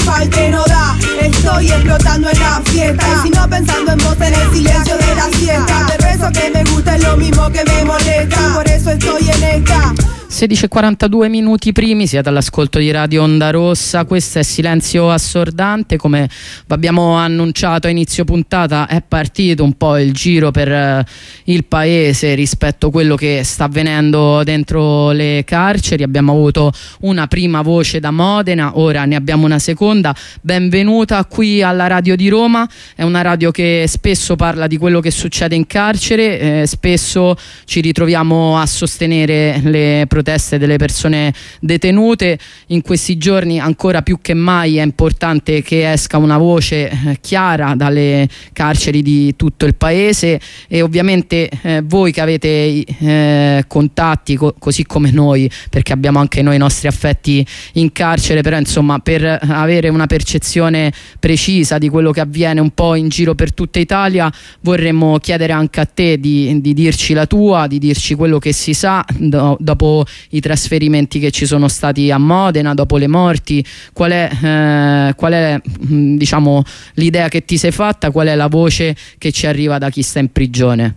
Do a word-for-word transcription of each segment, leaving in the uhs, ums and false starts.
pa'l que no da. Estoy explotando en la fiesta y si no pensando en vos en el silencio de la siesta. Pero eso que me gusta es lo mismo che me molesta, por eso estoy en esta. sedici e quarantadue minuti primi, siete all'ascolto di Radio Onda Rossa. Questo è Silenzio Assordante. Come vi abbiamo annunciato a inizio puntata, è partito un po' il giro per eh, il paese rispetto a quello che sta avvenendo dentro le carceri. Abbiamo avuto una prima voce da Modena, ora ne abbiamo una seconda. Benvenuta qui alla Radio di Roma. È una radio che spesso parla di quello che succede in carcere, eh, spesso ci ritroviamo a sostenere le proteste delle persone detenute. In questi giorni ancora più che mai è importante che esca una voce eh, chiara dalle carceri di tutto il paese, e ovviamente eh, voi che avete eh, contatti co- così come noi, perché abbiamo anche noi i nostri affetti in carcere, però insomma per avere una percezione precisa di quello che avviene un po' in giro per tutta Italia vorremmo chiedere anche a te di, di dirci la tua, di dirci quello che si sa do- dopo i trasferimenti che ci sono stati a Modena, dopo le morti. Qual è, eh, qual è mh, diciamo l'idea che ti sei fatta, qual è la voce che ci arriva da chi sta in prigione?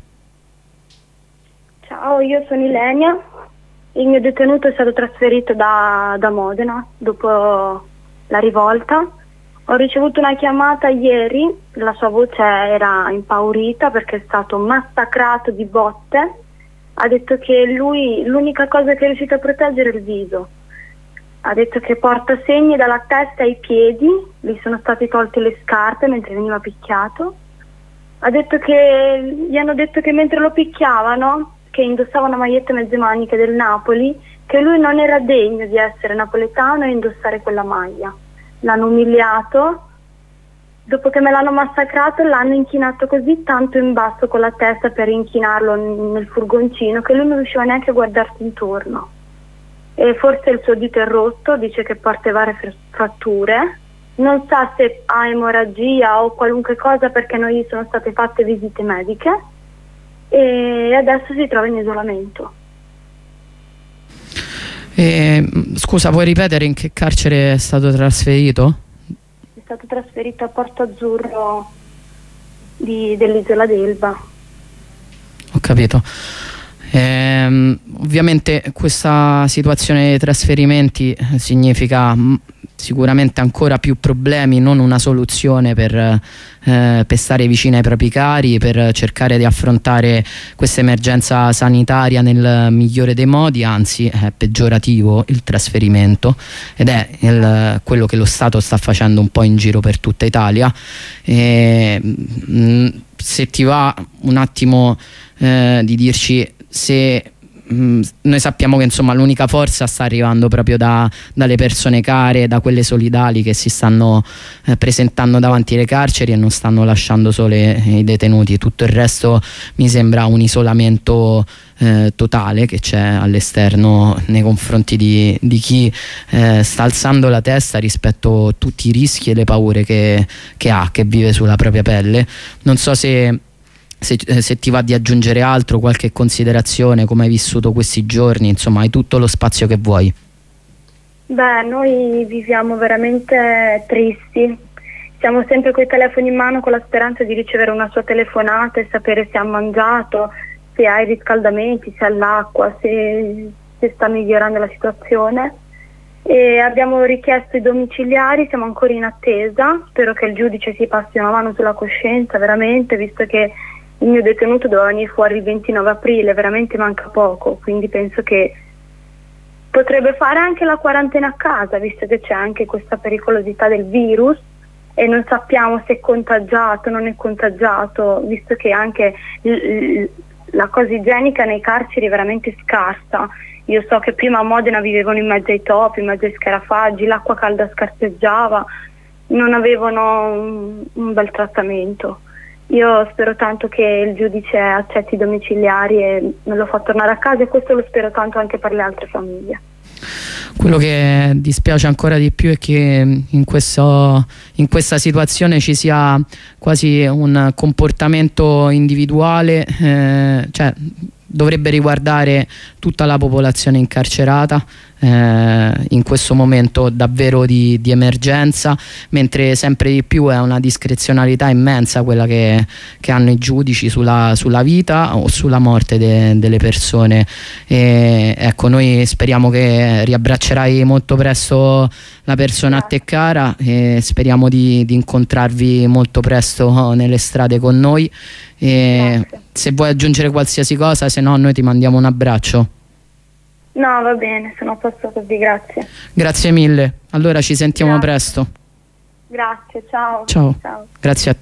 Ciao, io sono Ilenia, il mio detenuto è stato trasferito da, da Modena dopo la rivolta. Ho ricevuto una chiamata ieri, la sua voce era impaurita perché è stato massacrato di botte. Ha detto che lui l'unica cosa che è riuscito a proteggere è il viso. Ha detto che porta segni dalla testa ai piedi, gli sono state tolte le scarpe mentre veniva picchiato. Ha detto che gli hanno detto che mentre lo picchiavano, che indossava una maglietta mezze maniche del Napoli, che lui non era degno di essere napoletano e indossare quella maglia. L'hanno umiliato. Dopo che me l'hanno massacrato l'hanno inchinato così tanto in basso con la testa per inchinarlo nel furgoncino che lui non riusciva neanche a guardarsi intorno. E forse il suo dito è rotto, dice che porta varie fratture, non sa se ha emorragia o qualunque cosa perché non gli sono state fatte visite mediche e adesso si trova in isolamento. E, scusa, puoi ripetere in che carcere è stato trasferito? È stato trasferito a Porto Azzurro di, dell'isola d'Elba. Ho capito. Ehm, ovviamente questa situazione dei trasferimenti significa mh, sicuramente ancora più problemi, non una soluzione per, eh, per stare vicino ai propri cari, per cercare di affrontare questa emergenza sanitaria nel migliore dei modi, anzi è peggiorativo il trasferimento ed è il, quello che lo Stato sta facendo un po' in giro per tutta Italia. E, mh, se ti va un attimo eh, di dirci se noi sappiamo che insomma l'unica forza sta arrivando proprio da, dalle persone care, da quelle solidali che si stanno eh, presentando davanti alle carceri e non stanno lasciando sole i detenuti. Tutto il resto mi sembra un isolamento eh, totale che c'è all'esterno nei confronti di, di chi eh, sta alzando la testa rispetto a tutti i rischi e le paure che, che ha, che vive sulla propria pelle. Non so se Se, se ti va di aggiungere altro, qualche considerazione, come hai vissuto questi giorni, insomma hai tutto lo spazio che vuoi. Beh, noi viviamo veramente tristi, siamo sempre coi telefoni in mano con la speranza di ricevere una sua telefonata e sapere se ha mangiato, se ha i riscaldamenti, se ha l'acqua, se, se sta migliorando la situazione. E abbiamo richiesto i domiciliari, siamo ancora in attesa, spero che il giudice si passi una mano sulla coscienza veramente, visto che il mio detenuto doveva venire fuori il ventinove aprile, veramente manca poco, quindi penso che potrebbe fare anche la quarantena a casa, visto che c'è anche questa pericolosità del virus e non sappiamo se è contagiato o non è contagiato, visto che anche l- la cosa igienica nei carceri è veramente scarsa. Io so che prima a Modena vivevano in mezzo ai topi, in mezzo ai scarafaggi, l'acqua calda scarseggiava, non avevano un, un bel trattamento. Io spero tanto che il giudice accetti i domiciliari e me lo fa tornare a casa, e questo lo spero tanto anche per le altre famiglie. Quello che dispiace ancora di più è che in, questo, in questa situazione ci sia quasi un comportamento individuale, eh, cioè dovrebbe riguardare tutta la popolazione incarcerata, eh, in questo momento davvero di, di emergenza, mentre sempre di più è una discrezionalità immensa quella che, che hanno i giudici sulla, sulla vita o sulla morte de, delle persone. E, ecco, noi speriamo che riabbraccerai molto presto la persona a te cara e speriamo di, di incontrarvi molto presto nelle strade con noi. E se vuoi aggiungere qualsiasi cosa, se no noi ti mandiamo un abbraccio. No, va bene, sono a posto così, grazie. Grazie mille, allora ci sentiamo Grazie. presto. Grazie, ciao. Ciao. Ciao. Grazie a te.